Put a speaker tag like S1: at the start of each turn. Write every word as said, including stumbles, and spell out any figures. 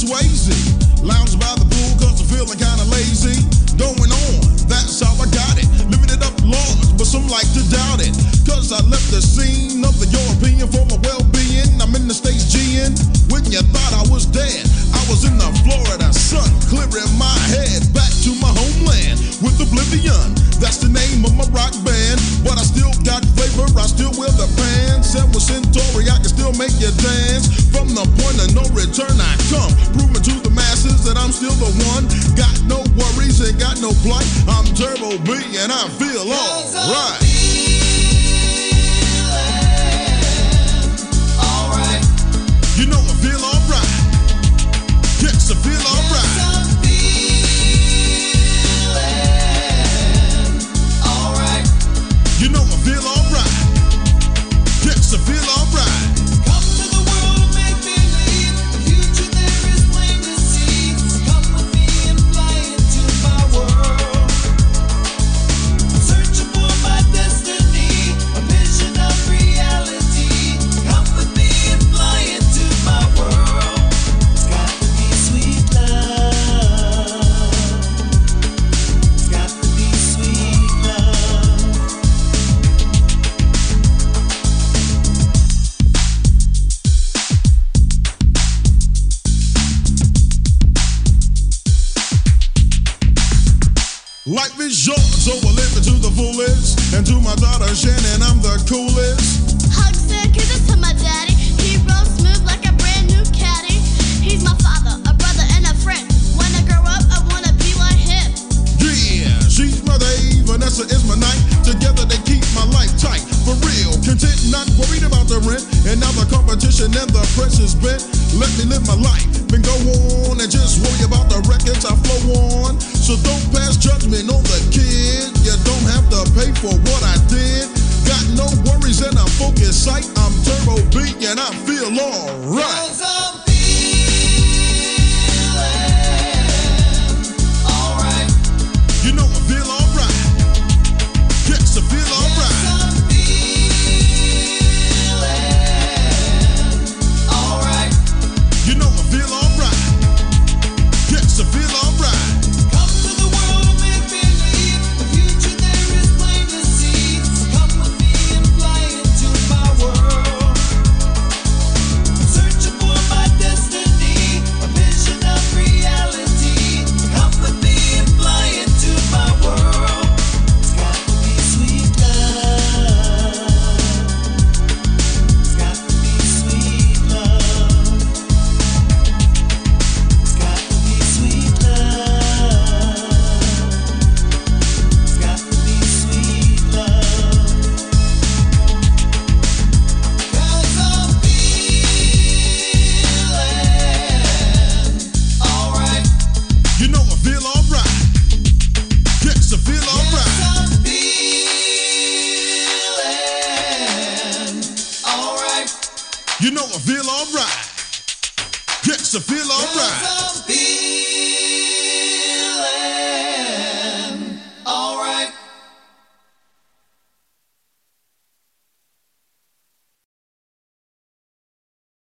S1: Swayze. Lounge by the pool cause I'm feeling kinda lazy. Going on, that's how I got it. Living it up large, but some like to doubt it. Cause I left the scene of the European for my well-being. I'm in the States G'ing. When you thought I was dead, I was in the Florida sun, clearing my head back to my homeland with Oblivion. That's the name of my rock band. But I still got flavor, I still wear the pants. And with Centauri, I can still make you dance. From the point of no return, I come, proving to the masses that I'm still the one. Got no worries, ain't got no plight. I'm Turbo B and I feel alright.
S2: Alright.
S1: You know I feel alright. Yes, I feel alright.
S2: Alright.
S1: You know I feel alright. Yes, I feel alright.
S2: Come to the world of make-believe. The future there is plain to see. Come with me and fly into my world. Searching for my destiny, a vision of reality. Come with me and fly into my world. It's got to be sweet love. It's got to be sweet love.
S1: Life is short, so I live it to the fullest. And to my daughter Shannon, I'm the coolest.
S3: Hugs and kisses to my daddy. He rolls smooth like a brand new caddy. He's my father, a brother, and a friend. When I grow up, I wanna be like him.
S1: Yeah, she's my day, Vanessa is my night. Together they keep my life tight. For real, content, not worried about the rent. And now the competition and the press is bent. Let me live my life, then go on and just worry about the records I flow on. So don't pass judgment on the kid. You don't have to pay for what I did. Got no worries and I'm focused sight. I'm Turbo B and I feel alright.
S2: 'Cause I'm feeling alright.
S1: You know I feel alright. Yes, I feel alright.
S2: Yes, I'm feeling alright.
S1: You know I feel alright. Yes, I feel alright.
S2: Come to the world of make-believe. The future there is plain to see. Come with me and fly into my world. Searching for my destiny, a vision of reality. Come with me and fly into my world. It's got to be sweet love. It's got to be sweet love. It's got to be sweet love. It's got to be sweet love. 'Cause I'm feeling alright.
S1: You know I feel alright. Yes, I feel alright.
S2: Yes, I'm feeling alright.
S1: You know I feel alright. Yes, I feel alright.
S2: Yes, I'm feeling